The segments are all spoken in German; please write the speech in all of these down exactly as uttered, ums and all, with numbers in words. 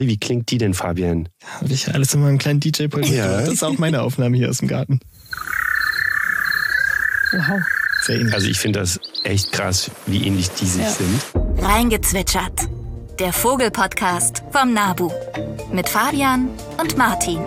Wie klingt die denn, Fabian? Habe ich alles immer einen kleinen D J-Pult. Ja. Das ist auch meine Aufnahme hier aus dem Garten. Wow. Sehr ähnlich. Also ich finde das echt krass, wie ähnlich die sich Ja. sind. Reingezwitschert. Der Vogel-Podcast vom NABU. Mit Fabian und Martin.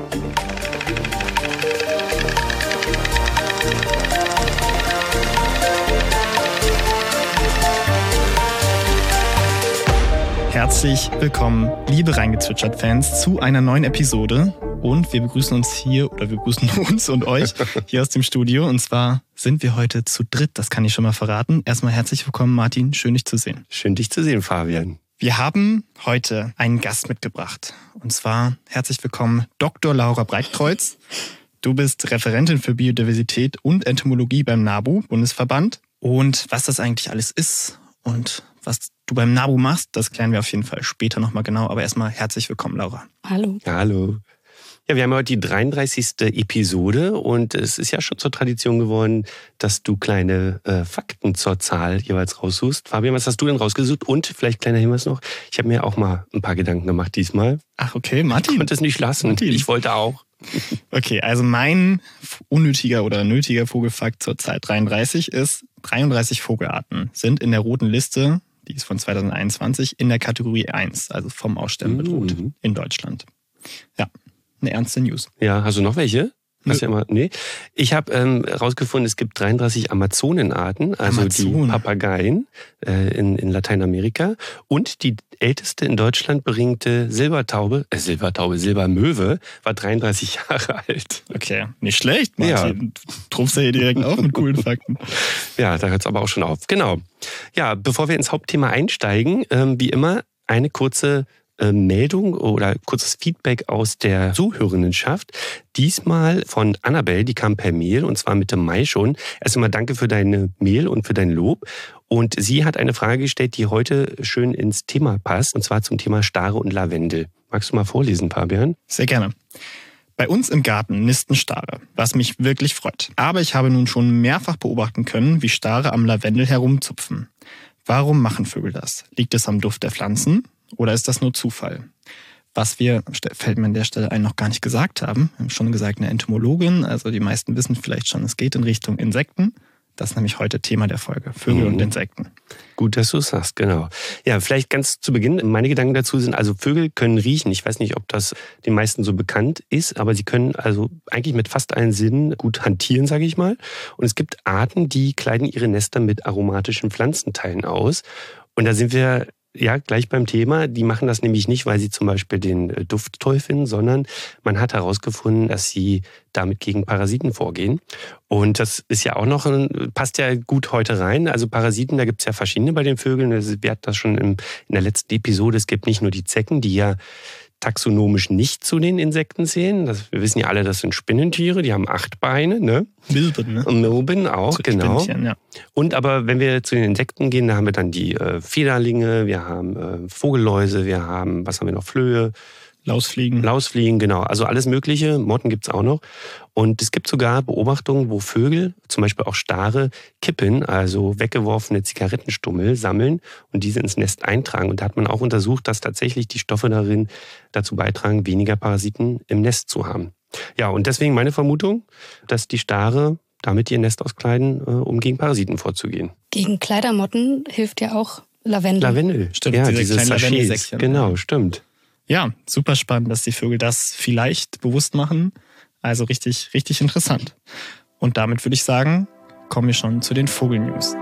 Herzlich willkommen, liebe Reingezwitschert-Fans, zu einer neuen Episode. Und wir begrüßen uns hier, oder wir begrüßen uns und euch hier aus dem Studio. Und zwar sind wir heute zu dritt, das kann ich schon mal verraten. Erstmal herzlich willkommen, Martin, schön dich zu sehen. Schön, dich zu sehen, Fabian. Wir haben heute einen Gast mitgebracht. Und zwar herzlich willkommen Doktor Laura Breitkreuz. Du bist Referentin für Biodiversität und Entomologie beim NABU, Bundesverband. Und was das eigentlich alles ist und was du beim NABU machst, das klären wir auf jeden Fall später nochmal genau. Aber erstmal herzlich willkommen, Laura. Hallo. Ja, hallo. Ja, wir haben heute die dreiunddreißigste Episode und es ist ja schon zur Tradition geworden, dass du kleine äh, Fakten zur Zahl jeweils raussuchst. Fabian, was hast du denn rausgesucht? Und vielleicht kleiner Hinweis noch, ich habe mir auch mal ein paar Gedanken gemacht diesmal. Ach, okay, Martin. Ich konnte es nicht lassen. Martin. Ich wollte auch. Okay, also mein unnötiger oder nötiger Vogelfakt zur Zahl dreiunddreißig ist, dreiunddreißig Vogelarten sind in der roten Liste, die ist von zweitausendeinundzwanzig, in der Kategorie eins, also vom Aussterben bedroht Mhm. in Deutschland. Ja, eine ernste News. Ja, hast du noch welche? Hast du Nö. ja mal, nee. Ich habe ähm, rausgefunden, es gibt dreiunddreißig Amazonenarten, also Amazonen. die Papageien äh, in, in Lateinamerika. Und die älteste in Deutschland beringte Silbertaube, äh, Silbertaube, Silbermöwe, war dreiunddreißig Jahre alt. Okay, nicht schlecht, Martin. Du trumpfst ja hier direkt auf mit coolen Fakten. Ja, da hört es aber auch schon auf. Genau. Ja, bevor wir ins Hauptthema einsteigen, ähm, wie immer eine kurze äh, Meldung oder kurzes Feedback aus der Zuhörerinnenschaft. Diesmal von Annabelle, die kam per Mail und zwar Mitte Mai schon. Erst einmal danke für deine Mail und für dein Lob. Und sie hat eine Frage gestellt, die heute schön ins Thema passt, und zwar zum Thema Stare und Lavendel. Magst du mal vorlesen, Fabian? Sehr gerne. Bei uns im Garten nisten Stare, was mich wirklich freut. Aber ich habe nun schon mehrfach beobachten können, wie Stare am Lavendel herumzupfen. Warum machen Vögel das? Liegt es am Duft der Pflanzen oder ist das nur Zufall? Was wir, fällt mir an der Stelle ein, noch gar nicht gesagt haben. Wir haben schon gesagt, eine Entomologin, also die meisten wissen vielleicht schon, es geht in Richtung Insekten. Das ist nämlich heute Thema der Folge, Vögel Mhm. und Insekten. Gut, dass du es sagst, genau. Ja, vielleicht ganz zu Beginn, meine Gedanken dazu sind, also Vögel können riechen. Ich weiß nicht, ob das den meisten so bekannt ist, aber sie können also eigentlich mit fast allen Sinnen gut hantieren, sage ich mal. Und es gibt Arten, die kleiden ihre Nester mit aromatischen Pflanzenteilen aus. Und da sind wir ja gleich beim Thema. Die machen das nämlich nicht, weil sie zum Beispiel den Duft toll finden, sondern man hat herausgefunden, dass sie damit gegen Parasiten vorgehen. Und das ist ja auch noch, ein, passt ja gut heute rein. Also Parasiten, da gibt es ja verschiedene bei den Vögeln. Wir hatten das schon in, in der letzten Episode. Es gibt nicht nur die Zecken, die ja taxonomisch nicht zu den Insekten zählen. Das, wir wissen ja alle, das sind Spinnentiere, die haben acht Beine, ne? Milben, ne? Und Milben auch, Zu den genau. Spinnchen, ja. Und aber wenn wir zu den Insekten gehen, da haben wir dann die äh, Federlinge, wir haben äh, Vogelläuse, wir haben, was haben wir noch, Flöhe, Lausfliegen. Lausfliegen, genau. Also alles Mögliche. Motten gibt's auch noch. Und es gibt sogar Beobachtungen, wo Vögel, zum Beispiel auch Stare, Kippen, also weggeworfene Zigarettenstummel, sammeln und diese ins Nest eintragen. Und da hat man auch untersucht, dass tatsächlich die Stoffe darin dazu beitragen, weniger Parasiten im Nest zu haben. Ja, und deswegen meine Vermutung, dass die Stare damit ihr Nest auskleiden, um gegen Parasiten vorzugehen. Gegen Kleidermotten hilft ja auch Lavendel. Lavendel, Stimmt, ja, diese diese kleinen Sachets. Lavendelsäckchen. Genau, stimmt. Ja, super spannend, dass die Vögel das vielleicht bewusst machen. Also richtig, richtig interessant. Und damit würde ich sagen, kommen wir schon zu den Vogelnews.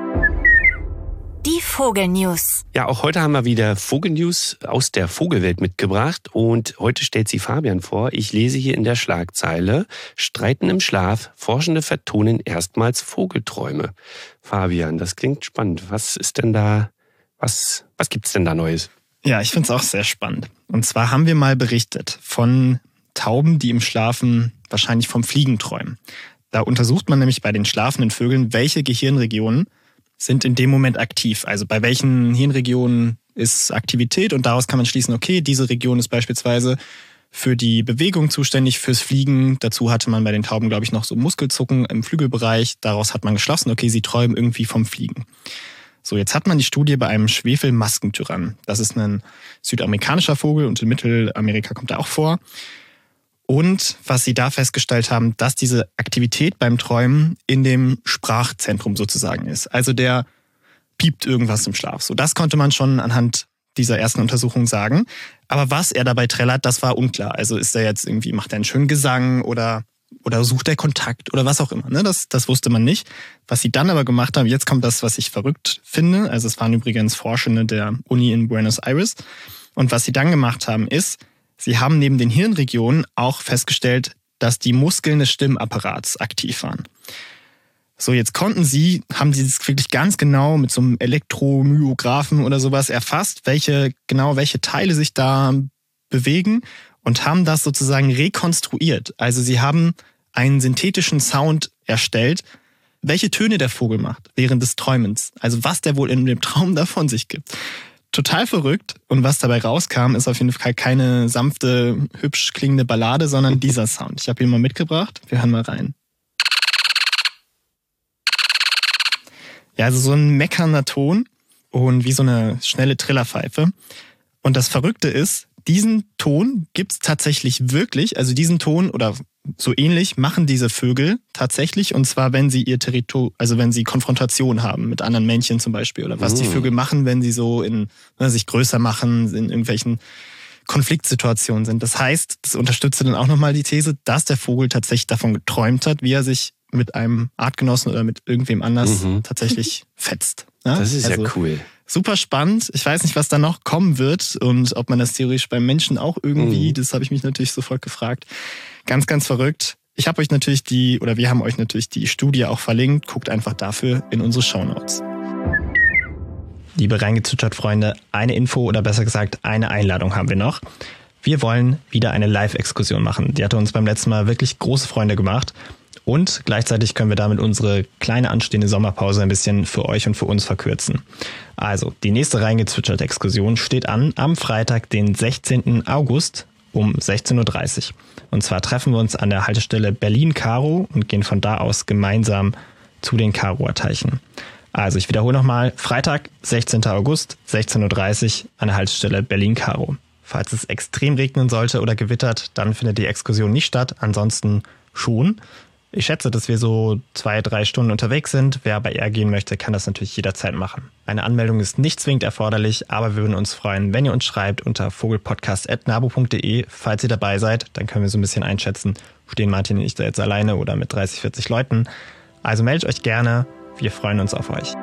Die Vogelnews. Ja, auch heute haben wir wieder Vogelnews aus der Vogelwelt mitgebracht und heute stellt sie Fabian vor. Ich lese hier in der Schlagzeile: Streiten im Schlaf, Forschende vertonen erstmals Vogelträume. Fabian, das klingt spannend. Was ist denn da, was, was gibt's denn da Neues? Ja, ich finde es auch sehr spannend. Und zwar haben wir mal berichtet von Tauben, die im Schlafen wahrscheinlich vom Fliegen träumen. Da untersucht man nämlich bei den schlafenden Vögeln, welche Gehirnregionen sind in dem Moment aktiv. Also bei welchen Hirnregionen ist Aktivität und daraus kann man schließen, okay, diese Region ist beispielsweise für die Bewegung zuständig, fürs Fliegen. Dazu hatte man bei den Tauben, glaube ich, noch so Muskelzucken im Flügelbereich. Daraus hat man geschlossen, okay, sie träumen irgendwie vom Fliegen. So, jetzt hat man die Studie bei einem Schwefelmaskentyrann. Das ist ein südamerikanischer Vogel und in Mittelamerika kommt er auch vor. Und was sie da festgestellt haben, dass diese Aktivität beim Träumen in dem Sprachzentrum sozusagen ist. Also der piept irgendwas im Schlaf. So, das konnte man schon anhand dieser ersten Untersuchung sagen. Aber was er dabei trällert, das war unklar. Also ist er jetzt irgendwie, macht er einen schönen Gesang oder, oder sucht er Kontakt oder was auch immer. Ne? Das, das wusste man nicht. Was sie dann aber gemacht haben, jetzt kommt das, was ich verrückt finde. Also es waren übrigens Forschende der Uni in Buenos Aires. Und was sie dann gemacht haben, ist, sie haben neben den Hirnregionen auch festgestellt, dass die Muskeln des Stimmapparats aktiv waren. So, jetzt konnten sie, haben sie das wirklich ganz genau mit so einem Elektromyographen oder sowas erfasst, welche, genau welche Teile sich da bewegen und haben das sozusagen rekonstruiert. Also sie haben einen synthetischen Sound erstellt, welche Töne der Vogel macht während des Träumens. Also was der wohl in dem Traum da von sich gibt. Total verrückt. Und was dabei rauskam, ist auf jeden Fall keine sanfte, hübsch klingende Ballade, sondern dieser Sound. Ich habe ihn mal mitgebracht. Wir hören mal rein. Ja, also so ein meckernder Ton und wie so eine schnelle Trillerpfeife. Und das Verrückte ist, diesen Ton gibt's tatsächlich wirklich, also diesen Ton oder so ähnlich machen diese Vögel tatsächlich, und zwar, wenn sie ihr Territorium, also wenn sie Konfrontation haben mit anderen Männchen zum Beispiel, oder was mm. die Vögel machen, wenn sie so in, ne, sich größer machen, in irgendwelchen Konfliktsituationen sind. Das heißt, das unterstützt dann auch nochmal die These, dass der Vogel tatsächlich davon geträumt hat, wie er sich mit einem Artgenossen oder mit irgendwem anders mhm. tatsächlich fetzt. Ja? Das ist also ja cool. Super spannend. Ich weiß nicht, was da noch kommen wird und ob man das theoretisch beim Menschen auch irgendwie, mhm. das habe ich mich natürlich sofort gefragt. Ganz, ganz verrückt. Ich habe euch natürlich die, oder wir haben euch natürlich die Studie auch verlinkt. Guckt einfach dafür in unsere Shownotes. Liebe Reingezwitschert-Freunde, eine Info oder besser gesagt eine Einladung haben wir noch. Wir wollen wieder eine Live-Exkursion machen. Die hatte uns beim letzten Mal wirklich große Freunde gemacht. Und gleichzeitig können wir damit unsere kleine anstehende Sommerpause ein bisschen für euch und für uns verkürzen. Also, die nächste Reingezwitschert-Exkursion steht an am Freitag, den sechzehnten August um sechzehn Uhr dreißig. Und zwar treffen wir uns an der Haltestelle Berlin-Karo und gehen von da aus gemeinsam zu den Karower Teichen. Also, ich wiederhole nochmal, Freitag, sechzehnten August, sechzehn Uhr dreißig an der Haltestelle Berlin-Karo. Falls es extrem regnen sollte oder gewittert, dann findet die Exkursion nicht statt, ansonsten schon. Ich schätze, dass wir so zwei, drei Stunden unterwegs sind. Wer aber eher gehen möchte, kann das natürlich jederzeit machen. Eine Anmeldung ist nicht zwingend erforderlich, aber wir würden uns freuen, wenn ihr uns schreibt unter vogelpodcast at nabu punkt de. Falls ihr dabei seid, dann können wir so ein bisschen einschätzen, stehen Martin und ich da jetzt alleine oder mit dreißig, vierzig Leuten. Also meldet euch gerne, wir freuen uns auf euch.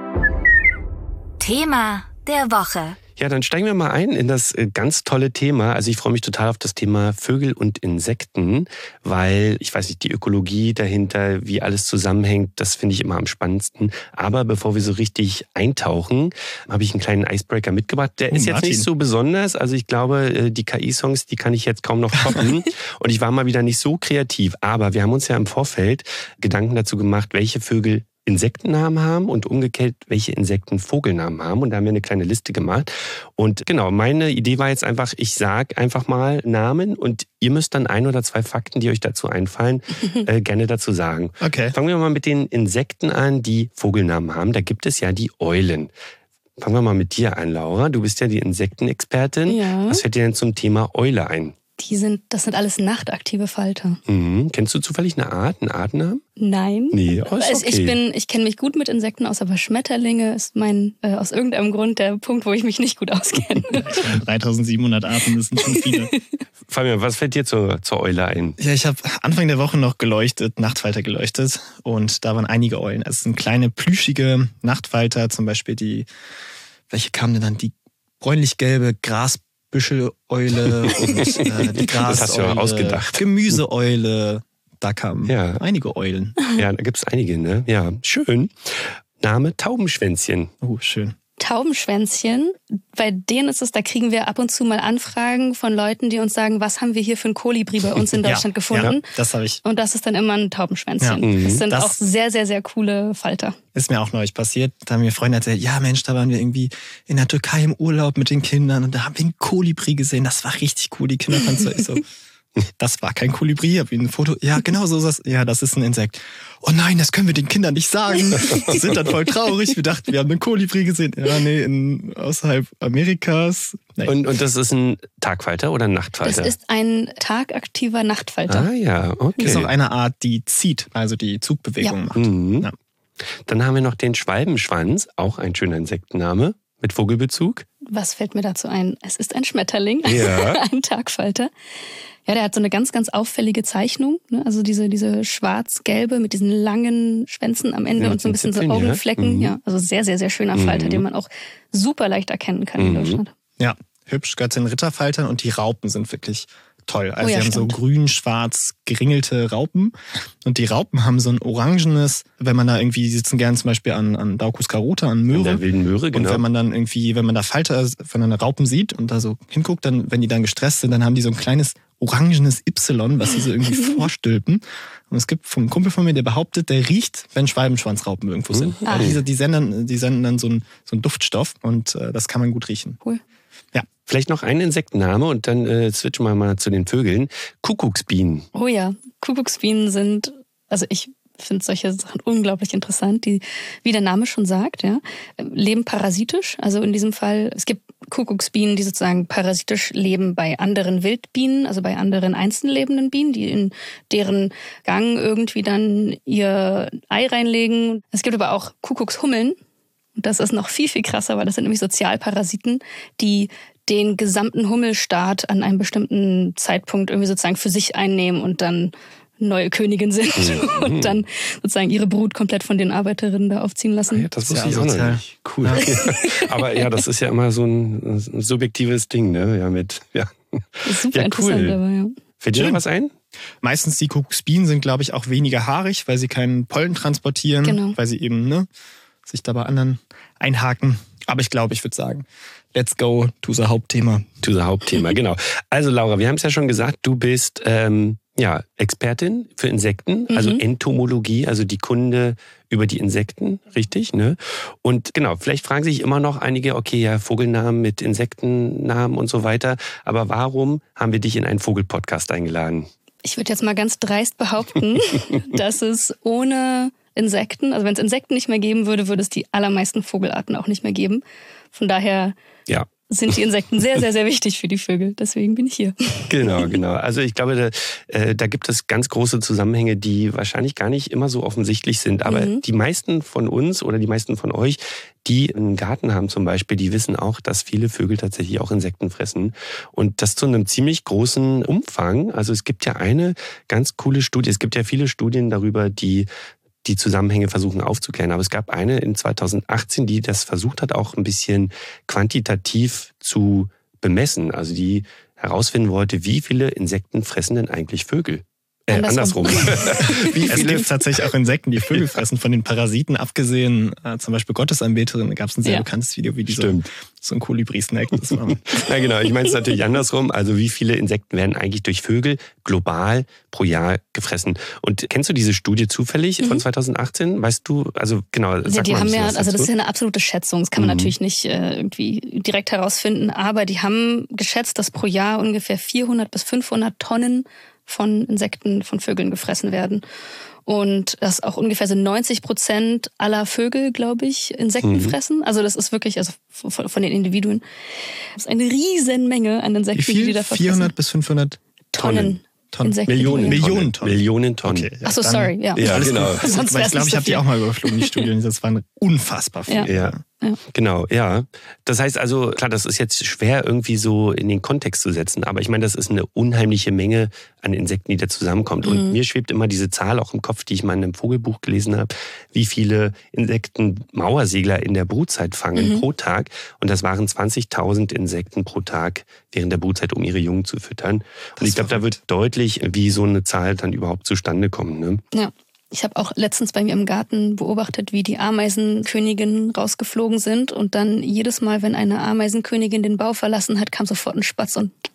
Thema der Woche. Ja, dann steigen wir mal ein in das ganz tolle Thema. Also ich freue mich total auf das Thema Vögel und Insekten, weil ich weiß nicht, die Ökologie dahinter, wie alles zusammenhängt, das finde ich immer am spannendsten. Aber bevor wir so richtig eintauchen, habe ich einen kleinen Icebreaker mitgebracht. Der oh, ist jetzt Martin. nicht so besonders. Also ich glaube, die K I-Songs, die kann ich jetzt kaum noch toppen. Und ich war mal wieder nicht so kreativ. Aber wir haben uns ja im Vorfeld Gedanken dazu gemacht, welche Vögel Insektennamen haben und umgekehrt, welche Insekten Vogelnamen haben. Und da haben wir eine kleine Liste gemacht. Und genau, meine Idee war jetzt einfach, ich sage einfach mal Namen und ihr müsst dann ein oder zwei Fakten, die euch dazu einfallen, äh, gerne dazu sagen. Okay. Fangen wir mal mit den Insekten an, die Vogelnamen haben. Da gibt es ja die Eulen. Fangen wir mal mit dir an, Laura. Du bist ja die Insektenexpertin. Ja. Was fällt dir denn zum Thema Eule ein? Die sind, das sind alles nachtaktive Falter. Mhm. Kennst du zufällig eine Art, einen Artnamen? Nein. Nee, oh, ist Also ich okay. bin, ich kenne mich gut mit Insekten aus, aber Schmetterlinge ist mein, äh, aus irgendeinem Grund der Punkt, wo ich mich nicht gut auskenne. dreitausendsiebenhundert Arten, das sind schon viele. Fabian, was fällt dir zur, zur Eule ein? Ja, ich habe Anfang der Woche noch geleuchtet, Nachtfalter geleuchtet, und da waren einige Eulen. Also es sind kleine, plüschige Nachtfalter, zum Beispiel die, welche kamen denn dann? Die bräunlich-gelbe Gras Büscheleule und äh, die Graseule, das hast du ja ausgedacht. Gemüseeule, da kamen ja. einige Eulen. Ja, da gibt es einige, ne? Ja, schön. Name Taubenschwänzchen. Oh, schön. Taubenschwänzchen, bei denen ist es, da kriegen wir ab und zu mal Anfragen von Leuten, die uns sagen, was haben wir hier für ein Kolibri bei uns in Deutschland ja, gefunden? Ja, das habe ich. Und das ist dann immer ein Taubenschwänzchen. Ja, das sind das auch sehr, sehr, sehr coole Falter. Ist mir auch neulich passiert. Da haben mir Freunde erzählt, ja Mensch, da waren wir irgendwie in der Türkei im Urlaub mit den Kindern und da haben wir einen Kolibri gesehen. Das war richtig cool. Die Kinder fanden es so. Das war kein Kolibri, hab ich ein Foto. Ja, genau so ist das. Ja, das ist ein Insekt. Oh nein, das können wir den Kindern nicht sagen. Die sind dann voll traurig. Wir dachten, wir haben einen Kolibri gesehen. Ja, nee, in, außerhalb Amerikas. Und, und das ist ein Tagfalter oder ein Nachtfalter? Das ist ein tagaktiver Nachtfalter. Ah ja, okay. Das ist auch eine Art, die zieht, also die Zugbewegung Ja. macht. Mhm. Ja. Dann haben wir noch den Schwalbenschwanz, auch ein schöner Insektenname mit Vogelbezug. Was fällt mir dazu ein? Es ist ein Schmetterling, Ja. ein Tagfalter. Ja, der hat so eine ganz, ganz auffällige Zeichnung. Ne? Also diese, diese schwarz-gelbe mit diesen langen Schwänzen am Ende Ja, und so ein bisschen so Zipfeln, ja. Augenflecken. Mhm. Ja, also sehr, sehr, sehr schöner Falter, Mhm. den man auch super leicht erkennen kann in Mhm. Deutschland. Ja, hübsch, gehört zu den Ritterfaltern und die Raupen sind wirklich toll. Also Oh ja, die haben stimmt. so grün-schwarz geringelte Raupen und die Raupen haben so ein orangenes, wenn man da irgendwie, die sitzen gerne zum Beispiel an, an Daucus carota, an In Möhre. der wilden Möhre, Und genau. wenn man dann irgendwie, wenn man da Falter, wenn man da Raupen sieht und da so hinguckt, dann, wenn die dann gestresst sind, dann haben die so ein kleines orangenes Y, was sie so irgendwie vorstülpen. Und es gibt vom Kumpel von mir, der behauptet, der riecht, wenn Schwalbenschwanzraupen irgendwo sind. Ah. Also diese, die senden, die senden dann so einen, so einen Duftstoff und äh, das kann man gut riechen. Cool. Vielleicht noch ein Insektenname und dann äh, switchen wir mal zu den Vögeln. Kuckucksbienen. Oh ja, Kuckucksbienen sind, also ich finde solche Sachen unglaublich interessant, die, wie der Name schon sagt, ja, leben parasitisch. Also in diesem Fall, es gibt Kuckucksbienen, die sozusagen parasitisch leben bei anderen Wildbienen, also bei anderen einzeln lebenden Bienen, die in deren Gang irgendwie dann ihr Ei reinlegen. Es gibt aber auch Kuckuckshummeln. Und das ist noch viel, viel krasser, weil das sind nämlich Sozialparasiten, die den gesamten Hummelstaat an einem bestimmten Zeitpunkt irgendwie sozusagen für sich einnehmen und dann neue Königin sind Mhm. und dann sozusagen ihre Brut komplett von den Arbeiterinnen da aufziehen lassen. Ja, das Ist wusste ja ich auch noch asozial. nicht. Cool. Aber ja, das ist ja immer so ein, ein subjektives Ding, ne? Ja, mit, ja. Das ist super Ja, interessant, cool. aber ja. Fällt dir noch Schön. was ein? Meistens die Kuckucksbienen sind, glaube ich, auch weniger haarig, weil sie keinen Pollen transportieren, Genau. weil sie eben ne, sich da bei anderen einhaken. Aber ich glaube, ich würde sagen, let's go to the Hauptthema. To the Hauptthema, genau. Also Laura, wir haben es ja schon gesagt, du bist ähm, ja, Expertin für Insekten, also Mhm. Entomologie, also die Kunde über die Insekten, richtig? Ne? Und genau, vielleicht fragen sich immer noch einige, okay, ja, Vogelnamen mit Insektennamen und so weiter, aber warum haben wir dich in einen Vogelpodcast eingeladen? Ich würde jetzt mal ganz dreist behaupten, dass es ohne Insekten, also wenn es Insekten nicht mehr geben würde, würde es die allermeisten Vogelarten auch nicht mehr geben. Von daher Ja. sind die Insekten sehr, sehr, sehr wichtig für die Vögel. Deswegen bin ich hier. Genau, genau. Also ich glaube, da, äh, da gibt es ganz große Zusammenhänge, die wahrscheinlich gar nicht immer so offensichtlich sind. Aber Mhm. die meisten von uns oder die meisten von euch, die einen Garten haben zum Beispiel, die wissen auch, dass viele Vögel tatsächlich auch Insekten fressen. Und das zu einem ziemlich großen Umfang. Also es gibt ja eine ganz coole Studie. Es gibt ja viele Studien darüber, die die Zusammenhänge versuchen aufzuklären. Aber es gab eine in zweitausendachtzehn, die das versucht hat, auch ein bisschen quantitativ zu bemessen. Also die herausfinden wollte, wie viele Insekten fressen denn eigentlich Vögel? Äh, andersrum. Andersrum. Wie Es viele? gibt tatsächlich auch Insekten, die Vögel fressen. Von den Parasiten abgesehen, äh, zum Beispiel Gottesanbeterin, da gab es ein sehr Ja. bekanntes Video, wie die so, Stimmt. so ein Kolibri snackt. Das war Ja, genau. Ich meine es natürlich andersrum. Also wie viele Insekten werden eigentlich durch Vögel global pro Jahr gefressen? Und kennst du diese Studie zufällig von Mhm. zweitausendachtzehn? Weißt du, also genau, Ja, sag die mal ein haben bisschen ja, was also das dazu. ist ja eine absolute Schätzung. Das kann man Mhm. natürlich nicht äh, irgendwie direkt herausfinden. Aber die haben geschätzt, dass pro Jahr ungefähr vierhundert bis fünfhundert Tonnen von Insekten, von Vögeln gefressen werden. Und dass auch ungefähr so neunzig Prozent aller Vögel, glaube ich, Insekten Mhm. fressen. Also das ist wirklich, also von, von den Individuen. Das ist eine riesen Menge an wie Insekten, die viel? die da verfressen. vierhundert bis fünfhundert Tonnen. Tonnen. Insekten. Millionen, Millionen Tonnen. Tonnen. Millionen Tonnen. Okay, ja, Ach so, dann- sorry, ja. Ja, Alles genau. gut. Sonst Weil wär's ich glaube, nicht ich so habe die viel. auch mal überflogen, die Studien. Das waren unfassbar Ja. viele. Ja. Genau, ja. Das heißt also, klar, das ist jetzt schwer irgendwie so in den Kontext zu setzen, aber ich meine, das ist eine unheimliche Menge an Insekten, die da zusammenkommt. Und Mhm. mir schwebt immer diese Zahl auch im Kopf, die ich mal in einem Vogelbuch gelesen habe, wie viele Insekten Mauersegler in der Brutzeit fangen Mhm. pro Tag. Und das waren zwanzigtausend Insekten pro Tag während der Brutzeit, um ihre Jungen zu füttern. Und Das ich glaube, da wird deutlich, wie so eine Zahl dann überhaupt zustande kommt. Ne? Ja. Ich habe auch letztens bei mir im Garten beobachtet, wie die Ameisenköniginnen rausgeflogen sind und dann jedes Mal, wenn eine Ameisenkönigin den Bau verlassen hat, kam sofort ein Spatz und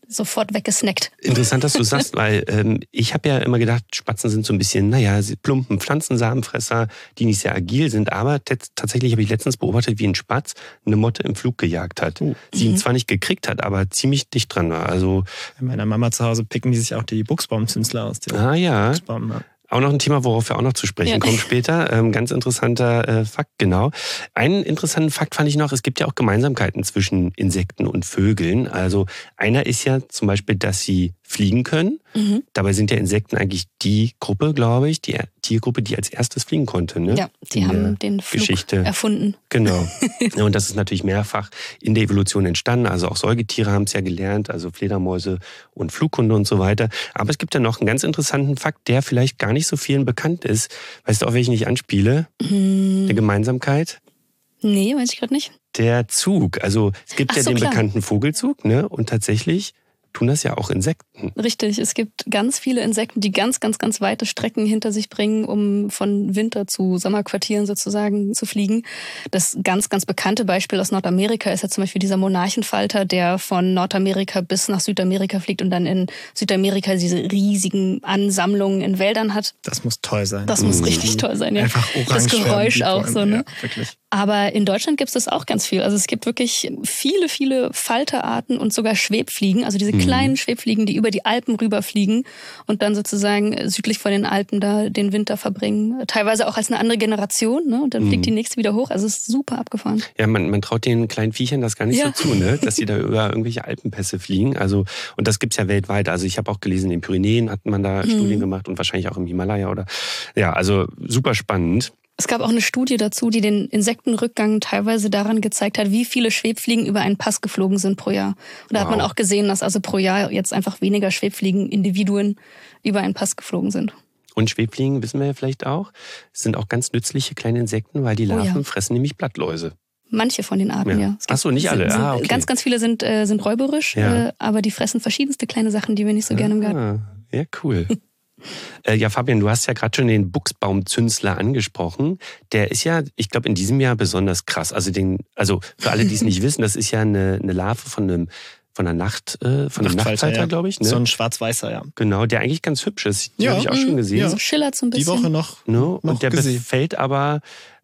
sofort weggesnackt. Interessant, dass du sagst, weil ähm, ich habe ja immer gedacht, Spatzen sind so ein bisschen, naja, plumpen Pflanzensamenfresser, die nicht sehr agil sind, aber t- tatsächlich habe ich letztens beobachtet, wie ein Spatz eine Motte im Flug gejagt hat. Uh. Sie ihn mhm. zwar nicht gekriegt hat, aber ziemlich dicht dran war. Also, bei meiner Mama zu Hause picken die sich auch die Buchsbaumzünsler aus. Ah ja. Buchsbaum, ja. Auch noch ein Thema, worauf wir auch noch zu sprechen ja. kommen später. Ähm, ganz interessanter äh, Fakt, genau. Einen interessanten Fakt fand ich noch, es gibt ja auch Gemeinsamkeiten zwischen Insekten und Vögeln. Also einer ist ja zum Beispiel, dass sie fliegen können. Mhm. Dabei sind ja Insekten eigentlich die Gruppe, glaube ich, die Tiergruppe, die als erstes fliegen konnte. Ne? Ja, die in haben den Flug Geschichte erfunden. Genau. Und das ist natürlich mehrfach in der Evolution entstanden. Also auch Säugetiere haben es ja gelernt, also Fledermäuse und Flughunde und so weiter. Aber es gibt ja noch einen ganz interessanten Fakt, der vielleicht gar nicht so vielen bekannt ist. Weißt du, auf welchen ich anspiele? Mhm. Eine Gemeinsamkeit? Nee, weiß ich gerade nicht. Der Zug. Also es gibt Ach ja so, den klar. bekannten Vogelzug, ne? Und tatsächlich tun das ja auch Insekten. Richtig, es gibt ganz viele Insekten, die ganz, ganz, ganz weite Strecken hinter sich bringen, um von Winter zu Sommerquartieren sozusagen zu fliegen. Das ganz, ganz bekannte Beispiel aus Nordamerika ist ja zum Beispiel dieser Monarchenfalter, der von Nordamerika bis nach Südamerika fliegt und dann in Südamerika diese riesigen Ansammlungen in Wäldern hat. Das muss toll sein. Das muss Mhm. richtig toll sein, ja. Einfach orange das Geräusch werden, auch so, ne? Ja, wirklich. Aber in Deutschland gibt es das auch ganz viel. Also es gibt wirklich viele, viele Falterarten und sogar Schwebfliegen, also diese Mhm. kleinen Schwebfliegen, die über die Alpen rüberfliegen und dann sozusagen südlich von den Alpen da den Winter verbringen. Teilweise auch als eine andere Generation, ne? Und dann fliegt Mhm. die nächste wieder hoch. Also es ist super abgefahren. Ja, man, man traut den kleinen Viechern das gar nicht Ja. so zu, ne? Dass sie da über irgendwelche Alpenpässe fliegen. Also, und das gibt's ja weltweit. Also ich habe auch gelesen, in den Pyrenäen hat man da Mhm. Studien gemacht und wahrscheinlich auch im Himalaya oder. Ja, also super spannend. Es gab auch eine Studie dazu, die den Insektenrückgang teilweise daran gezeigt hat, wie viele Schwebfliegen über einen Pass geflogen sind pro Jahr. Und da Wow. hat man auch gesehen, dass also pro Jahr jetzt einfach weniger Schwebfliegen-Individuen über einen Pass geflogen sind. Und Schwebfliegen, wissen wir ja vielleicht auch, sind auch ganz nützliche kleine Insekten, weil die Larven Oh ja. fressen nämlich Blattläuse. Manche von den Arten, Ja. ja. Es Ach so, nicht alle. Sind, Ah, okay. Ganz, ganz viele sind, äh, sind räuberisch, Ja. äh, aber die fressen verschiedenste kleine Sachen, die wir nicht so gerne im Garten. Ah, ja, cool. äh, ja, Fabian, du hast ja gerade schon den Buchsbaumzünsler angesprochen. Der ist ja, ich glaube, in diesem Jahr besonders krass. Also, den, also für alle, die es nicht wissen, das ist ja eine, eine Larve von einem von einer Nacht, äh, von einem Nachtfalter, ja. glaube ich. Ne? So ein schwarz-weißer, ja. Genau, der eigentlich ganz hübsch ist. Die Ja. habe ich auch schon gesehen. Ja. So schillert so ein Die bisschen. Woche noch, Ne? noch Und der gesehen. befällt aber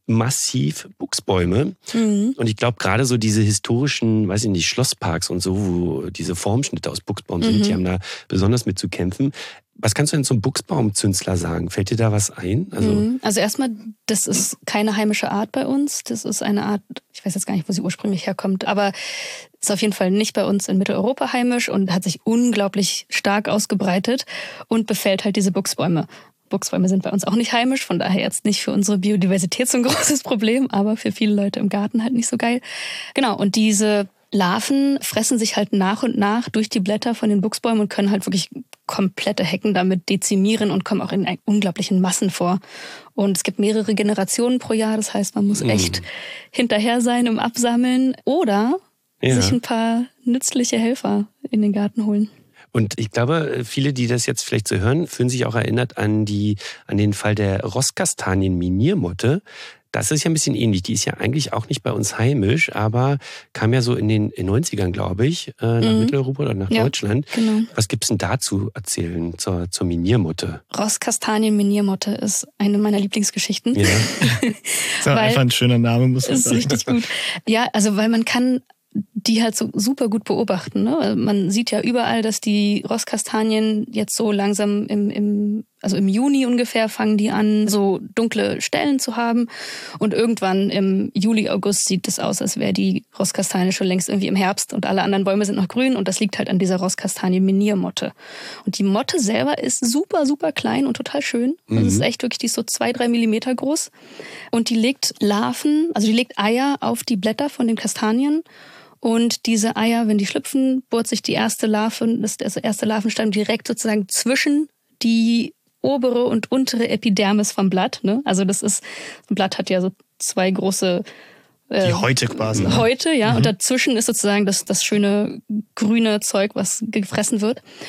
massiv Buchsbäume. Mhm. Und ich glaube, gerade so diese historischen, weiß ich nicht, Schlossparks und so, wo diese Formschnitte aus Buchsbaum sind, Mhm. die haben da besonders mit zu kämpfen. Was kannst du denn zum Buchsbaumzünsler sagen? Fällt dir da was ein? Also, Mhm. Also erstmal, das ist keine heimische Art bei uns. Das ist eine Art, ich weiß jetzt gar nicht, wo sie ursprünglich herkommt, aber ist auf jeden Fall nicht bei uns in Mitteleuropa heimisch und hat sich unglaublich stark ausgebreitet und befällt halt diese Buchsbäume. Buchsbäume sind bei uns auch nicht heimisch, von daher jetzt nicht für unsere Biodiversität so ein großes Problem, aber für viele Leute im Garten halt nicht so geil. Genau, und diese Larven fressen sich halt nach und nach durch die Blätter von den Buchsbäumen und können halt wirklich komplette Hecken damit dezimieren und kommen auch in unglaublichen Massen vor. Und es gibt mehrere Generationen pro Jahr, das heißt, man muss echt Mhm. hinterher sein im Absammeln oder Ja. sich ein paar nützliche Helfer in den Garten holen. Und ich glaube, viele, die das jetzt vielleicht so hören, fühlen sich auch erinnert an die, an den Fall der Rosskastanien-Miniermotte. Das ist ja ein bisschen ähnlich. Die ist ja eigentlich auch nicht bei uns heimisch, aber kam ja so in den in neunzigern, glaube ich, äh, nach Mhm. Mitteleuropa oder nach Ja, Deutschland. Genau. Was gibt's denn da zu erzählen zur, zur Miniermotte? Rosskastanien-Miniermotte ist eine meiner Lieblingsgeschichten. Ja. Ist ja Weil- einfach ein schöner Name, muss man Ist sagen. richtig gut. Ja, also weil man kann die halt so super gut beobachten. Ne? Man sieht ja überall, dass die Rosskastanien jetzt so langsam im, im, also im Juni ungefähr fangen die an, so dunkle Stellen zu haben. Und irgendwann im Juli, August sieht es aus, als wäre die Rosskastanie schon längst irgendwie im Herbst und alle anderen Bäume sind noch grün. Und das liegt halt an dieser Rosskastanien-Miniermotte. Und die Motte selber ist super, super klein und total schön. Das Mhm. ist echt wirklich, die ist so zwei, drei Millimeter groß. Und die legt Larven, also die legt Eier auf die Blätter von den Kastanien. Und diese Eier, wenn die schlüpfen, bohrt sich die erste Larve, das ist der erste Larvenstamm direkt sozusagen zwischen die obere und untere Epidermis vom Blatt. Ne? Also das ist, ein Blatt hat ja so zwei große äh, Die Häute quasi. ne? Häute, ja. Und dazwischen ist sozusagen das, das schöne grüne Zeug, was gefressen wird.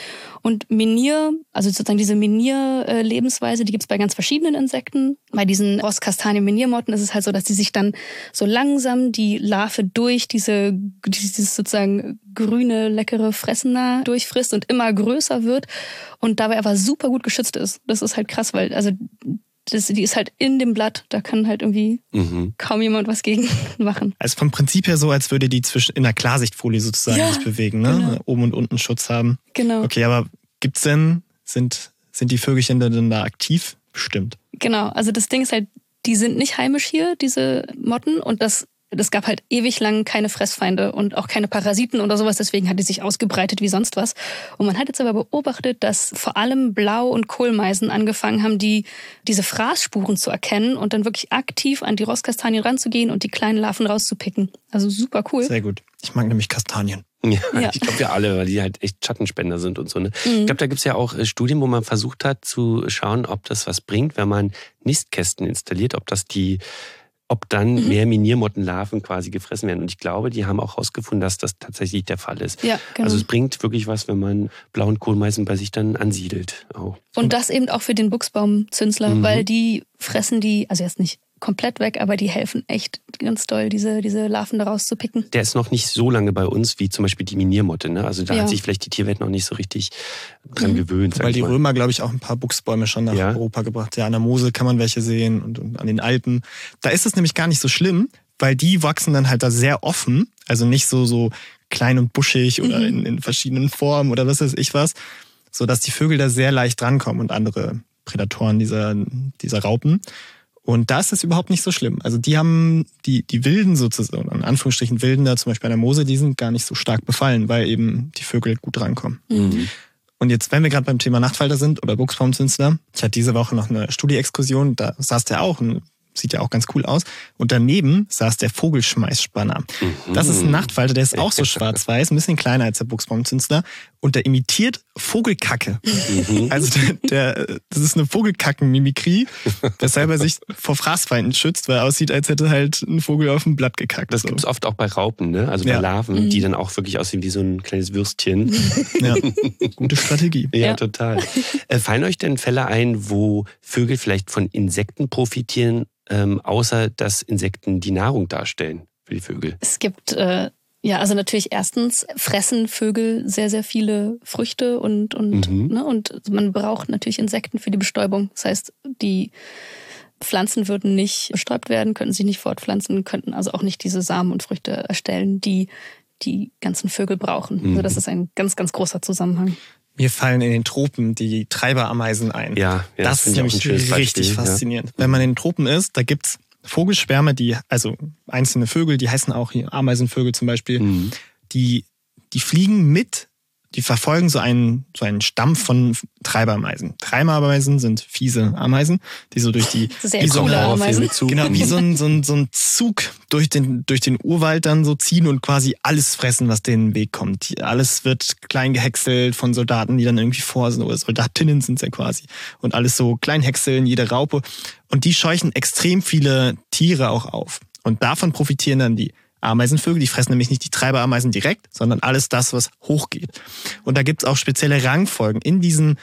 Und Menier, also sozusagen diese Menier-Lebensweise, die gibt es bei ganz verschiedenen Insekten. Bei diesen Rost-Kastanien-Meniermotten ist es halt so, dass die sich dann so langsam die Larve durch diese, dieses sozusagen grüne, leckere Fressen da durchfrisst und immer größer wird und dabei aber super gut geschützt ist. Das ist halt krass, weil also das, die ist halt in dem Blatt, da kann halt irgendwie mhm. kaum jemand was gegen machen. Also vom Prinzip her so, als würde die zwischen in der Klarsichtfolie sozusagen ja, sich bewegen, ne? Genau. Oben und unten Schutz haben. Genau. Okay, aber gibt's denn, sind, sind die Vögelchen denn da aktiv? Bestimmt. Genau, also das Ding ist halt, die sind nicht heimisch hier, diese Motten, und das Es gab halt ewig lang keine Fressfeinde und auch keine Parasiten oder sowas, deswegen hat die sich ausgebreitet wie sonst was. Und man hat jetzt aber beobachtet, dass vor allem Blau- und Kohlmeisen angefangen haben, die, diese Fraßspuren zu erkennen und dann wirklich aktiv an die Rostkastanien ranzugehen und die kleinen Larven rauszupicken. Also super cool. Sehr gut. Ich mag nämlich Kastanien. Ja, ja. Ich glaube wir alle, weil die halt echt Schattenspender sind und so. Ne? Mhm. Ich glaube, da gibt es ja auch Studien, wo man versucht hat zu schauen, ob das was bringt, wenn man Nistkästen installiert, ob das die ob dann mhm. mehr Miniermottenlarven quasi gefressen werden. Und ich glaube, die haben auch herausgefunden, dass das tatsächlich der Fall ist. Ja, genau. Also es bringt wirklich was, wenn man blauen Kohlmeisen bei sich dann ansiedelt. Auch. Und das eben auch für den Buchsbaumzünsler, mhm. weil die fressen die, also jetzt nicht komplett weg, aber die helfen echt ganz doll, diese, diese Larven da rauszupicken. Der ist noch nicht so lange bei uns wie zum Beispiel die Miniermotte. Ne? Also da ja. hat sich vielleicht die Tierwelt noch nicht so richtig dran mhm. gewöhnt. Weil die mal. Römer, glaube ich, auch ein paar Buchsbäume schon nach ja. Europa gebracht. Ja, an der Mosel kann man welche sehen und, und an den Alpen. Da ist es nämlich gar nicht so schlimm, weil die wachsen dann halt da sehr offen. Also nicht so, so klein und buschig oder mhm. in, in verschiedenen Formen oder was weiß ich was. Sodass die Vögel da sehr leicht drankommen und andere Prädatoren dieser, dieser Raupen. Und da ist das überhaupt nicht so schlimm. Also die haben, die, die Wilden sozusagen, in Anführungsstrichen Wilden da zum Beispiel an der Mosel, die sind gar nicht so stark befallen, weil eben die Vögel gut rankommen. Mhm. Und jetzt, wenn wir gerade beim Thema Nachtfalter sind oder Buchsbaumzünsler, ich hatte diese Woche noch eine Studie-Exkursion, da saß der auch, ein, sieht ja auch ganz cool aus. Und daneben saß der Vogelschmeißspanner. Mhm. Das ist ein Nachtfalter, der ist auch so schwarz-weiß, ein bisschen kleiner als der Buchsbaumzünsler. Und der imitiert Vogelkacke. Mhm. Also der, der, das ist eine Vogelkacken-Mimikrie, weshalb er sich vor Fraßfeinden schützt, weil er aussieht, als hätte halt ein Vogel auf ein Blatt gekackt. Das so. gibt es oft auch bei Raupen, ne? Also bei ja. Larven, mhm. die dann auch wirklich aussehen wie so ein kleines Würstchen. Ja, gute Strategie. Ja, ja. total. Äh, fallen euch denn Fälle ein, wo Vögel vielleicht von Insekten profitieren, ähm, außer dass Insekten die Nahrung darstellen für die Vögel? Es gibt, äh, ja, also natürlich erstens fressen Vögel sehr, sehr viele Früchte und, und, mhm. ne, und man braucht natürlich Insekten für die Bestäubung. Das heißt, die Pflanzen würden nicht bestäubt werden, könnten sich nicht fortpflanzen, könnten also auch nicht diese Samen und Früchte erstellen, die die ganzen Vögel brauchen. Mhm. Also das ist ein ganz, ganz großer Zusammenhang. Mir fallen in den Tropen die Treiberameisen ein. Ja, ja, das, das ist nämlich richtig Beispiel, faszinierend. Ja. Wenn man in den Tropen ist, da gibt's Vogelschwärme, die, also einzelne Vögel, die heißen auch hier Ameisenvögel zum Beispiel, mhm. die, die fliegen mit, die verfolgen so einen, so einen Stamm von Treiberameisen. Treibameisen sind fiese Ameisen, die so durch die, sehr wie so coole Ameisen. Genau, wie so ein, so ein, so ein Zug durch den, durch den Urwald dann so ziehen und quasi alles fressen, was denen in den Weg kommt. Alles wird klein gehäckselt von Soldaten, die dann irgendwie vor sind, oder Soldatinnen sind es ja quasi. Und alles so klein häckseln, jede Raupe. Und die scheuchen extrem viele Tiere auch auf. Und davon profitieren dann die Ameisenvögel, die fressen nämlich nicht die Treiberameisen direkt, sondern alles das, was hochgeht. Und da gibt's auch spezielle Rangfolgen in diesen,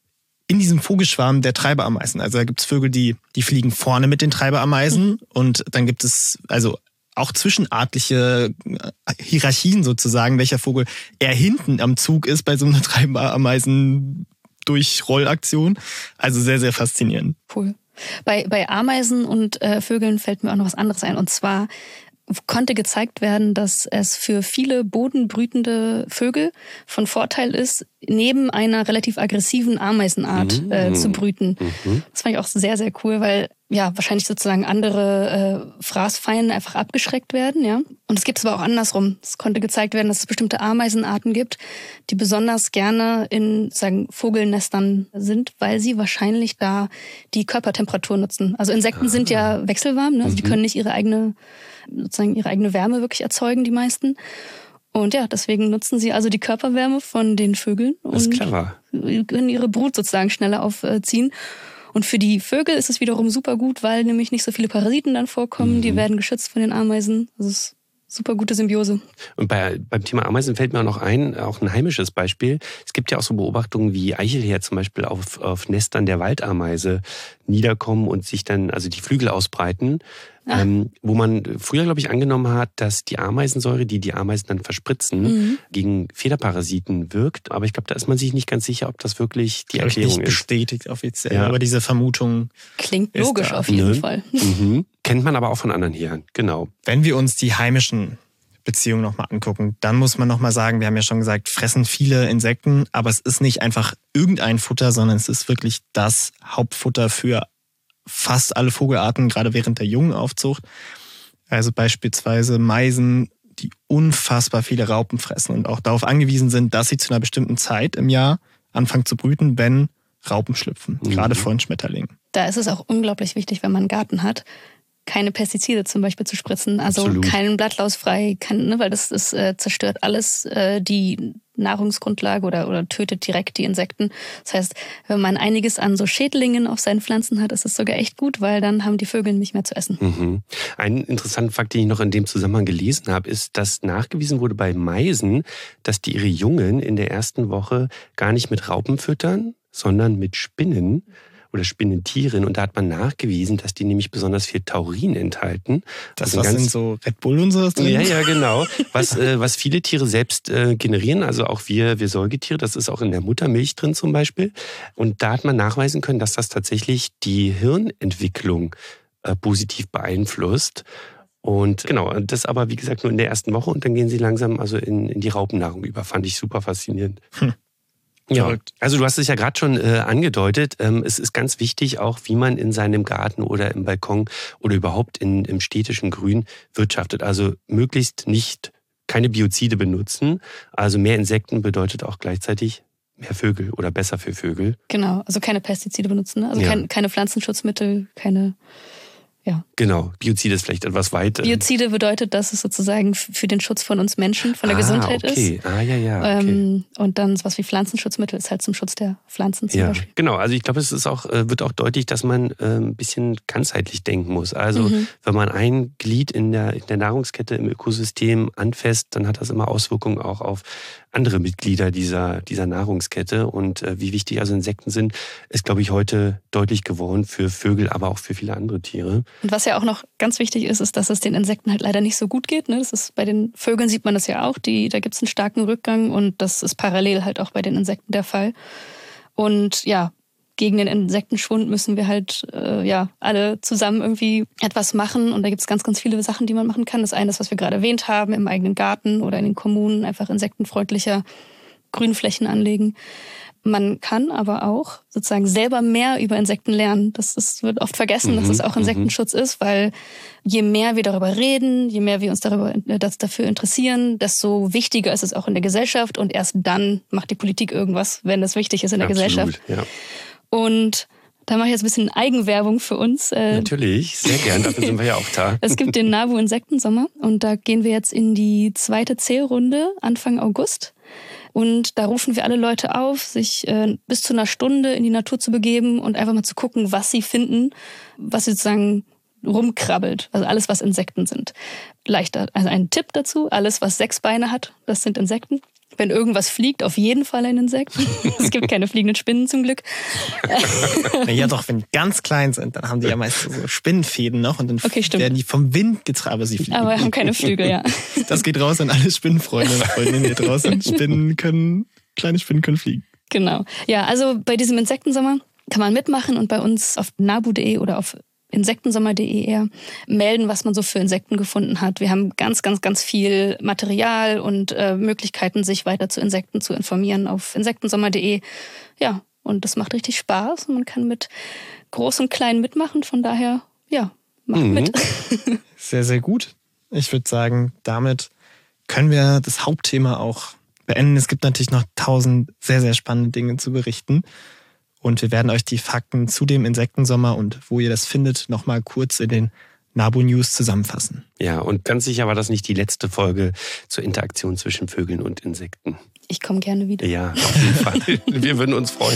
in diesem Vogelschwarm der Treiberameisen. Also da gibt's Vögel, die, die fliegen vorne mit den Treiberameisen, mhm. und dann gibt es also auch zwischenartliche Hierarchien sozusagen, welcher Vogel eher hinten am Zug ist bei so einer Treiberameisen-Durchrollaktion. Also sehr, sehr faszinierend. Cool. Bei, bei Ameisen und äh, Vögeln fällt mir auch noch was anderes ein, und zwar konnte gezeigt werden, dass es für viele bodenbrütende Vögel von Vorteil ist, neben einer relativ aggressiven Ameisenart mhm. äh, zu brüten. Mhm. Das fand ich auch sehr, sehr cool, weil ja wahrscheinlich sozusagen andere äh, Fraßfeinde einfach abgeschreckt werden. Ja. Und es gibt es aber auch andersrum. Es konnte gezeigt werden, dass es bestimmte Ameisenarten gibt, die besonders gerne in sagen Vogelnestern sind, weil sie wahrscheinlich da die Körpertemperatur nutzen. Also Insekten ah. sind ja wechselwarm, ne? Also mhm. die können nicht ihre eigene sozusagen ihre eigene Wärme wirklich erzeugen, die meisten. Und ja, deswegen nutzen sie also die Körperwärme von den Vögeln das ist und clever. können ihre Brut sozusagen schneller aufziehen. Und für die Vögel ist es wiederum super gut, weil nämlich nicht so viele Parasiten dann vorkommen. Mhm. Die werden geschützt von den Ameisen. Das ist super gute Symbiose. Und bei, beim Thema Ameisen fällt mir auch noch ein, auch ein heimisches Beispiel. Es gibt ja auch so Beobachtungen, wie Eichelherr zum Beispiel auf, auf Nestern der Waldameise niederkommen und sich dann, also die Flügel ausbreiten. Ähm, wo man früher, glaube ich, angenommen hat, dass die Ameisensäure, die die Ameisen dann verspritzen, mhm. gegen Federparasiten wirkt. Aber ich glaube, da ist man sich nicht ganz sicher, ob das wirklich die Erklärung nicht ist. Bestätigt offiziell, ja. aber diese Vermutung klingt logisch auf jeden ne? Fall. Mhm. Kennt man aber auch von anderen Tieren, genau. Wenn wir uns die heimischen Beziehungen nochmal angucken, dann muss man nochmal sagen, wir haben ja schon gesagt, fressen viele Insekten, aber es ist nicht einfach irgendein Futter, sondern es ist wirklich das Hauptfutter für fast alle Vogelarten, gerade während der Jungenaufzucht. Also beispielsweise Meisen, die unfassbar viele Raupen fressen und auch darauf angewiesen sind, dass sie zu einer bestimmten Zeit im Jahr anfangen zu brüten, wenn Raupen schlüpfen, mhm. gerade von Schmetterlingen. Da ist es auch unglaublich wichtig, wenn man einen Garten hat, keine Pestizide zum Beispiel zu spritzen, also Absolut. keinen Blattlausfrei, kann, ne, weil das, das äh, zerstört alles äh, die Nahrungsgrundlage oder, oder tötet direkt die Insekten. Das heißt, wenn man einiges an so Schädlingen auf seinen Pflanzen hat, ist es sogar echt gut, weil dann haben die Vögel nicht mehr zu essen. Mhm. Ein interessanter Fakt, den ich noch in dem Zusammenhang gelesen habe, ist, dass nachgewiesen wurde bei Meisen, dass die ihre Jungen in der ersten Woche gar nicht mit Raupen füttern, sondern mit Spinnen oder Spinnentieren. Und da hat man nachgewiesen, dass die nämlich besonders viel Taurin enthalten. Das also was ganz, sind so Red Bull und sowas drin? Ja, ja, genau. Was, äh, was viele Tiere selbst äh, generieren, also auch wir, wir Säugetiere, das ist auch in der Muttermilch drin zum Beispiel. Und da hat man nachweisen können, dass das tatsächlich die Hirnentwicklung äh, positiv beeinflusst. Und genau, das aber wie gesagt nur in der ersten Woche und dann gehen sie langsam also in, in die Raupennahrung über. Fand ich super faszinierend. Hm. Ja, also du hast es ja gerade schon äh, angedeutet. Ähm, es ist ganz wichtig auch, wie man in seinem Garten oder im Balkon oder überhaupt in, im städtischen Grün wirtschaftet. Also möglichst nicht keine Biozide benutzen. Also mehr Insekten bedeutet auch gleichzeitig mehr Vögel oder besser für Vögel. Genau, also keine Pestizide benutzen, ne? Also ja. kein, keine Pflanzenschutzmittel, keine... Ja. Genau, Biozide ist vielleicht etwas weit. Biozide bedeutet, dass es sozusagen für den Schutz von uns Menschen, von der ah, Gesundheit okay. ist. Ah, ja, ja. Okay. Ähm, und dann sowas wie Pflanzenschutzmittel ist halt zum Schutz der Pflanzen zum ja, Beispiel. Genau, also ich glaube, es ist auch, wird auch deutlich, dass man ein bisschen ganzheitlich denken muss. Also mhm. wenn man ein Glied in der, in der Nahrungskette im Ökosystem anfasst, dann hat das immer Auswirkungen auch auf andere Mitglieder dieser, dieser Nahrungskette. Und äh, wie wichtig also Insekten sind, ist, glaube ich, heute deutlich geworden für Vögel, aber auch für viele andere Tiere. Und was ja auch noch ganz wichtig ist, ist, dass es den Insekten halt leider nicht so gut geht. Ne? Das ist, bei den Vögeln sieht man das ja auch, die, da gibt es einen starken Rückgang und das ist parallel halt auch bei den Insekten der Fall. Und ja, gegen den Insektenschwund müssen wir halt äh, ja alle zusammen irgendwie etwas machen. Und da gibt es ganz, ganz viele Sachen, die man machen kann. Das eine ist, was wir gerade erwähnt haben, im eigenen Garten oder in den Kommunen einfach insektenfreundlicher Grünflächen anlegen. Man kann aber auch sozusagen selber mehr über Insekten lernen. Das ist, wird oft vergessen, mhm, dass es auch Insektenschutz mhm. ist, weil je mehr wir darüber reden, je mehr wir uns darüber, das, dafür interessieren, desto wichtiger ist es auch in der Gesellschaft. Und erst dann macht die Politik irgendwas, wenn es wichtig ist in der Absolut, Gesellschaft. Ja. Und da mache ich jetzt ein bisschen Eigenwerbung für uns. Natürlich, sehr gern, dafür sind wir ja auch da. Es gibt den NABU Insektensommer und da gehen wir jetzt in die zweite Zählrunde Anfang August. Und da rufen wir alle Leute auf, sich äh, bis zu einer Stunde in die Natur zu begeben und einfach mal zu gucken, was sie finden, was sie sozusagen rumkrabbelt. Also alles, was Insekten sind. Leichter, also ein Tipp dazu, alles, was sechs Beine hat, das sind Insekten. Wenn irgendwas fliegt, auf jeden Fall ein Insekt. Es gibt keine fliegenden Spinnen zum Glück. Ja doch, wenn die ganz klein sind, dann haben die ja meist so Spinnenfäden noch und dann okay, werden die vom Wind getragen, aber sie fliegen. Aber haben keine Flügel, ja. Das geht raus an alle Spinnenfreunde und Freundinnen hier draußen. Spinnen können, kleine Spinnen können fliegen. Genau. Ja, also bei diesem Insektensommer kann man mitmachen und bei uns auf nabu punkt de oder auf insektensommer punkt de eher melden, was man so für Insekten gefunden hat. Wir haben ganz, ganz, ganz viel Material und äh, Möglichkeiten, sich weiter zu Insekten zu informieren auf insektensommer punkt de. Ja, und das macht richtig Spaß und man kann mit Groß und Klein mitmachen. Von daher, ja, macht mhm. mit. Sehr, sehr gut. Ich würde sagen, damit können wir das Hauptthema auch beenden. Es gibt natürlich noch tausend sehr, sehr spannende Dinge zu berichten. Und wir werden euch die Fakten zu dem Insektensommer und wo ihr das findet, nochmal kurz in den NABU News zusammenfassen. Ja, und ganz sicher war das nicht die letzte Folge zur Interaktion zwischen Vögeln und Insekten. Ich komme gerne wieder. Ja, auf jeden Fall. Wir würden uns freuen.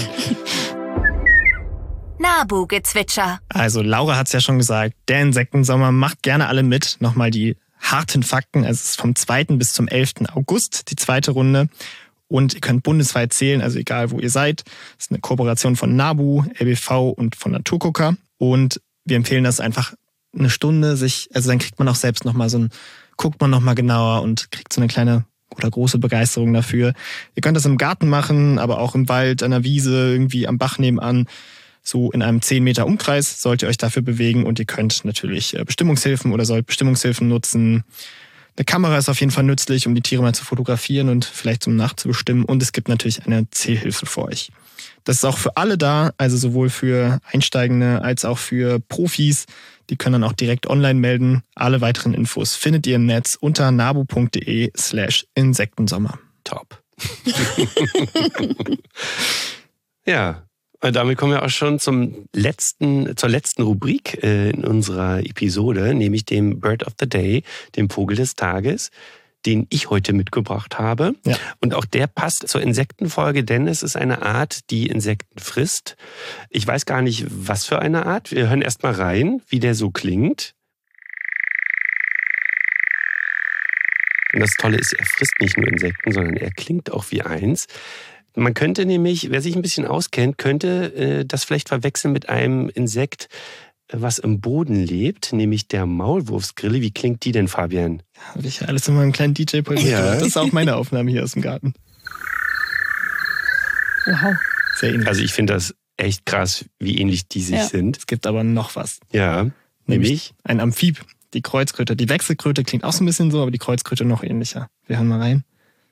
NABU-Gezwitscher. Also Laura hat es ja schon gesagt, der Insektensommer, macht gerne alle mit. Nochmal die harten Fakten. Also es ist vom zweiten bis zum elften August die zweite Runde. Und ihr könnt bundesweit zählen, also egal wo ihr seid. Das ist eine Kooperation von NABU, L B V und von Naturgucker. Und wir empfehlen das einfach eine Stunde sich, also dann kriegt man auch selbst nochmal so ein, guckt man nochmal genauer und kriegt so eine kleine oder große Begeisterung dafür. Ihr könnt das im Garten machen, aber auch im Wald, an der Wiese, irgendwie am Bach nebenan. So in einem zehn Meter Umkreis sollt ihr euch dafür bewegen und ihr könnt natürlich Bestimmungshilfen oder sollt Bestimmungshilfen nutzen. Eine Kamera ist auf jeden Fall nützlich, um die Tiere mal zu fotografieren und vielleicht zum nachzubestimmen. Und es gibt natürlich eine Zählhilfe für euch. Das ist auch für alle da, also sowohl für Einsteigende als auch für Profis. Die können dann auch direkt online melden. Alle weiteren Infos findet ihr im Netz unter nabu.de slash Insektensommer. Top. Ja, damit kommen wir auch schon zum letzten, zur letzten Rubrik in unserer Episode, nämlich dem Bird of the Day, dem Vogel des Tages, den ich heute mitgebracht habe. Ja. Und auch der passt zur Insektenfolge, denn es ist eine Art, die Insekten frisst. Ich weiß gar nicht, was für eine Art. Wir hören erst mal rein, wie der so klingt. Und das Tolle ist, er frisst nicht nur Insekten, sondern er klingt auch wie eins. Man könnte nämlich, wer sich ein bisschen auskennt, könnte äh, das vielleicht verwechseln mit einem Insekt, was im Boden lebt, nämlich der Maulwurfsgrille. Wie klingt die denn, Fabian? Ja, habe ich alles in meinem kleinen D J-Pult ja. Das ist auch meine Aufnahme hier aus dem Garten. Wow. Sehr ähnlich. Also ich finde das echt krass, wie ähnlich die sich ja. sind. Es gibt aber noch was. Ja, nämlich, nämlich ein Amphib, die Kreuzkröte. Die Wechselkröte klingt auch so ein bisschen so, aber die Kreuzkröte noch ähnlicher. Wir hören mal rein.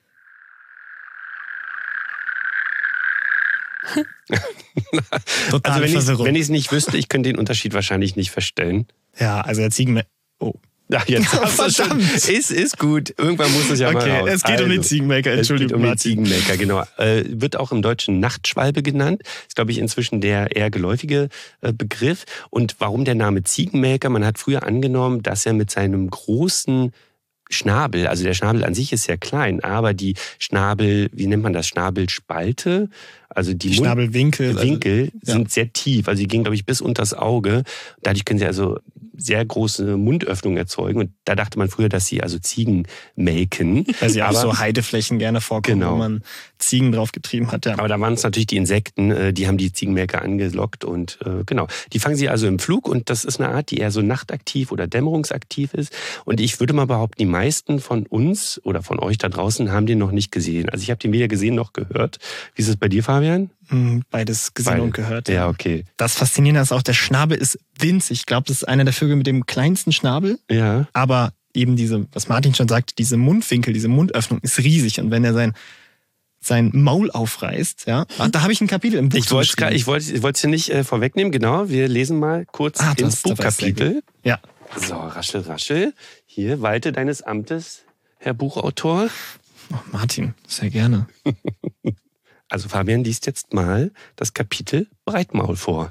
Also wenn ich wenn ich es nicht wüsste, ich könnte den Unterschied wahrscheinlich nicht feststellen. Ja, also der Ziegenmelker. Oh. Ach, jetzt hast du schon. Ist, ist gut. Irgendwann muss es ja okay, mal raus. Es geht also, um den Ziegenmelker, Entschuldigung. Es geht um den Ziegenmelker, genau. Äh, wird auch im Deutschen Nachtschwalbe genannt. Ist, glaube ich, inzwischen der eher geläufige äh, Begriff. Und warum der Name Ziegenmelker? Man hat früher angenommen, dass er mit seinem großen Schnabel, also der Schnabel an sich ist sehr klein, aber die Schnabel, wie nennt man das, Schnabelspalte, also die, die Schnabelwinkel Winkel also, sind ja. sehr tief, also die gehen, glaube ich, bis unters Auge. Dadurch können sie also sehr große Mundöffnungen erzeugen und da dachte man früher, dass sie also Ziegen melken. Weil sie aber, auch so Heideflächen gerne vorkommen, genau. wo man Ziegen drauf getrieben hat. Ja. Aber da waren es natürlich die Insekten, die haben die Ziegenmelker angelockt und äh, genau. Die fangen sie also im Flug und das ist eine Art, die eher so nachtaktiv oder dämmerungsaktiv ist und ich würde mal behaupten, die meisten von uns oder von euch da draußen haben den noch nicht gesehen. Also ich habe den weder gesehen noch gehört. Wie ist es bei dir, Fabian? Beides gesehen Beide. und gehört. Ja, okay. Das Faszinierende ist auch, der Schnabel ist winzig. Ich glaube, das ist einer der Vögel mit dem kleinsten Schnabel. Ja. Aber eben diese, was Martin schon sagt, diese Mundwinkel, diese Mundöffnung ist riesig. Und wenn er sein, sein Maul aufreißt, ja, da habe ich ein Kapitel im Buch. Ich wollte es ich wollte, ich wollte es hier nicht äh, vorwegnehmen, genau. Wir lesen mal kurz ah, ins Buchkapitel. Ja. So, raschel, raschel. Hier, walte deines Amtes, Herr Buchautor. Oh, Martin, sehr gerne. Also Fabian liest jetzt mal das Kapitel Breitmaul vor.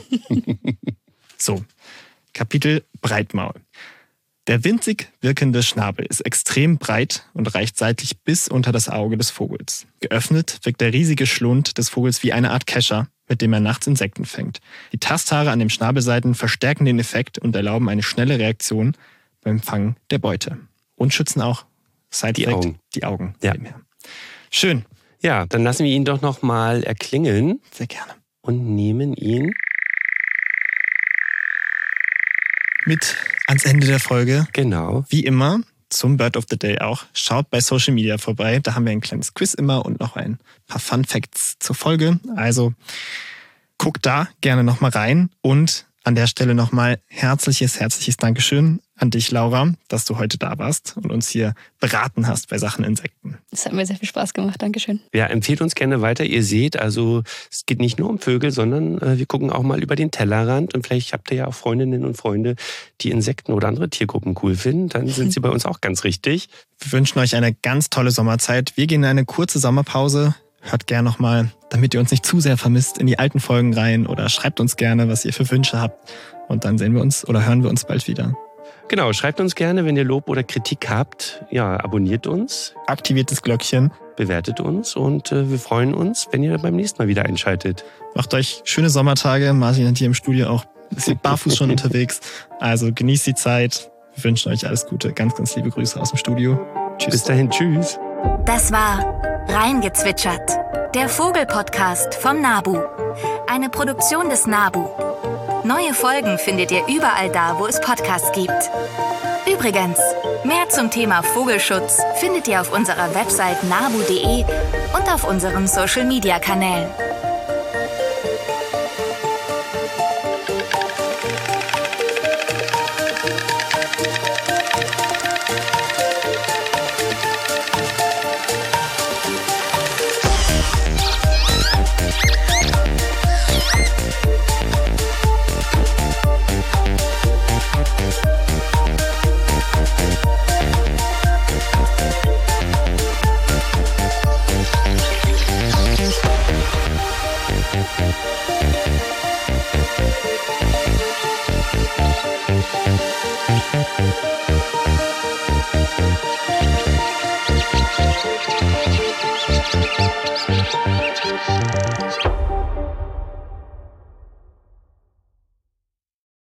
So, Kapitel Breitmaul. Der winzig wirkende Schnabel ist extrem breit und reicht seitlich bis unter das Auge des Vogels. Geöffnet wirkt der riesige Schlund des Vogels wie eine Art Kescher, mit dem er nachts Insekten fängt. Die Tasthaare an den Schnabelseiten verstärken den Effekt und erlauben eine schnelle Reaktion beim Fangen der Beute. Und schützen auch die Augen. Die Augen. Ja. Schön. Ja, dann lassen wir ihn doch noch mal erklingeln. Sehr gerne. Und nehmen ihn mit ans Ende der Folge. Genau. Wie immer, zum Bird of the Day auch. Schaut bei Social Media vorbei. Da haben wir ein kleines Quiz immer und noch ein paar Fun Facts zur Folge. Also guckt da gerne noch mal rein. Und an der Stelle noch mal herzliches, herzliches Dankeschön an dich, Laura, dass du heute da warst und uns hier beraten hast bei Sachen Insekten. Das hat mir sehr viel Spaß gemacht. Dankeschön. Ja, empfehlt uns gerne weiter. Ihr seht, also es geht nicht nur um Vögel, sondern äh, wir gucken auch mal über den Tellerrand und vielleicht habt ihr ja auch Freundinnen und Freunde, die Insekten oder andere Tiergruppen cool finden. Dann sind sie bei uns auch ganz richtig. Wir wünschen euch eine ganz tolle Sommerzeit. Wir gehen in eine kurze Sommerpause. Hört gerne nochmal, damit ihr uns nicht zu sehr vermisst, in die alten Folgen rein oder schreibt uns gerne, was ihr für Wünsche habt. Und dann sehen wir uns oder hören wir uns bald wieder. Genau, schreibt uns gerne, wenn ihr Lob oder Kritik habt. Ja, abonniert uns. Aktiviert das Glöckchen. Bewertet uns und äh, wir freuen uns, wenn ihr beim nächsten Mal wieder einschaltet. Macht euch schöne Sommertage. Martin hat hier im Studio auch ein bisschen barfuß schon unterwegs. Also genießt die Zeit. Wir wünschen euch alles Gute. Ganz, ganz liebe Grüße aus dem Studio. Tschüss. Bis dahin, tschüss. Das war Reingezwitschert, der Vogelpodcast vom NABU. Eine Produktion des NABU. Neue Folgen findet ihr überall da, wo es Podcasts gibt. Übrigens, mehr zum Thema Vogelschutz findet ihr auf unserer Website nabu punkt de und auf unseren Social-Media-Kanälen.